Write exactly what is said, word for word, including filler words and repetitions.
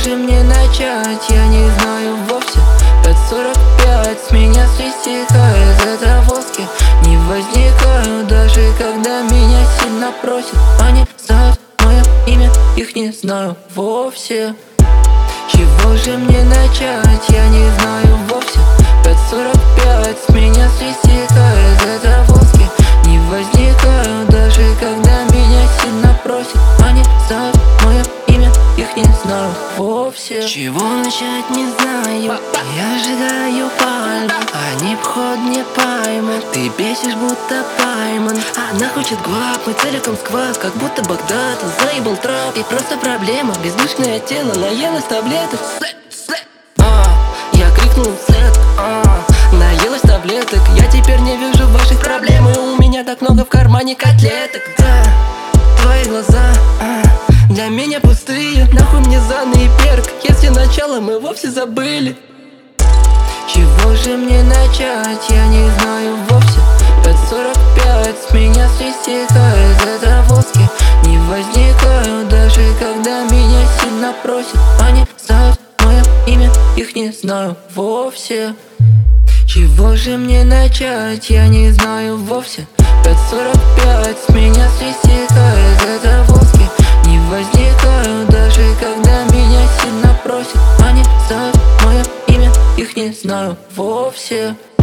же мне начать, я не знаю вовсе. Пять сорок пять, с меня свистикает это воски. Не возникаю, даже когда меня сильно просят. Они знают мое имя, их не знаю вовсе. Чего же мне начать, я не знаю вовсе. Пять сорок пять, с меня свистикает это воски. Не возникаю, даже когда меня сильно просят. Они знают мое имя, их не знаю вовсе. Чего начать не знаю, я ожидаю пальму. Они вход не поймут, ты бесишь будто пайман. Она хочет гвап, мы целиком сквас, как будто Багдад заебал трап. И просто проблема, бездушное тело наелось таблеток. А, я крикнул сет, а, наелась таблеток. Я теперь не вижу ваших проблем, и у меня так много в кармане котлеток. Да, твои глаза, а, для меня пустые. Нахуй мне заны и перк, если начало мы вовсе забыли. Чего же мне начать, я не знаю вовсе. Пять сорок пять, с меня свистикает это воски. Не возникаю, даже когда меня сильно просят. Они знают мое имя, их не знаю вовсе. Чего же мне начать, я не знаю вовсе. Пять сорок пять, с меня свистикает это воски. Не возникаю, даже когда меня сильно просят. Они знают мое имя, их не знаю вовсе.